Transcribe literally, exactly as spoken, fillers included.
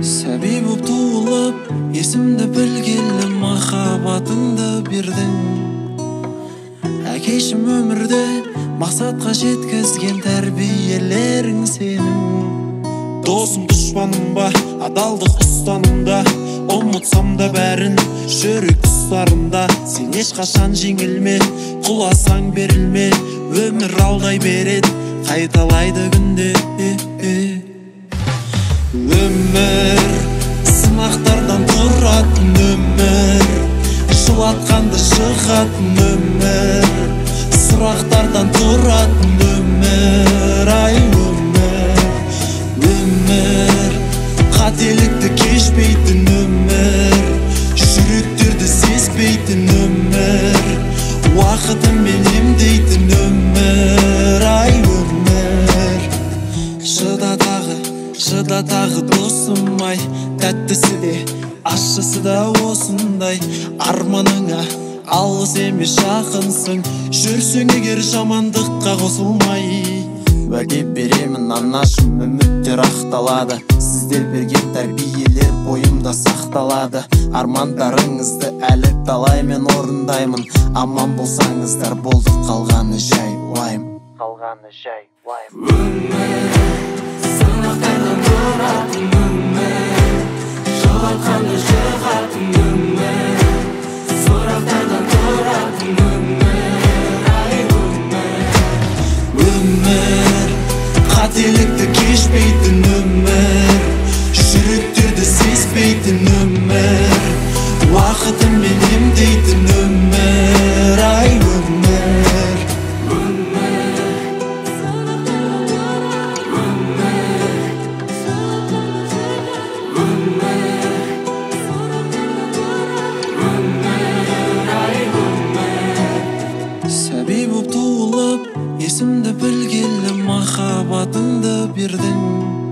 Сәби боп туылып, есімді білгелі махаббатыңды бердің. Әкешім өмірде мақсатқа жеткізген тәрбиелерің сенің. Досым дұшпаным ба, адалдық ұстанымда, ұмытсам да бәрін жүрек тұстарында. Сен ешқашан жеңілме, құласаң берілме, өмір алдай береді, қайталайды күнде. Өмір сынақтардан тұратын өмір, жылатқанды жығатын өмір, сұрақтардан тұратын өмір. Ай өмір, өмір қателікті кешпейтін өмір, жүректерді сезбейтін өмір, уақытымен емдейтін өмір. Ай өмір, шыда тағы, шыда тағы досым ай, тәттісі де ащысы да осындай. Арманыңа алыс емес жақынсың, жүрсең егер жамандыққа қосылмай. Уәде беремін анашым, үміттер ақталады, сіздер берген тәрбиелер бойымда сақталады. Армандарыңызды әлі талай мен орындаймын, аман болсаңыздар болды, қалғаны жай уайым. Қалғаны жай уайым. Өмір сынақтардан тұратын өмір, жылатқанды жығатын өмір, сұрақтардан тұратын өмір. Ай өмір, өмір қателікті кешпейтін өмір, жүректерді сезбейтін өмір, уақытымен емдейтін өмір. Ай өмір, Сәби боп туылып, есімді білгелі махаббатыңды бердің.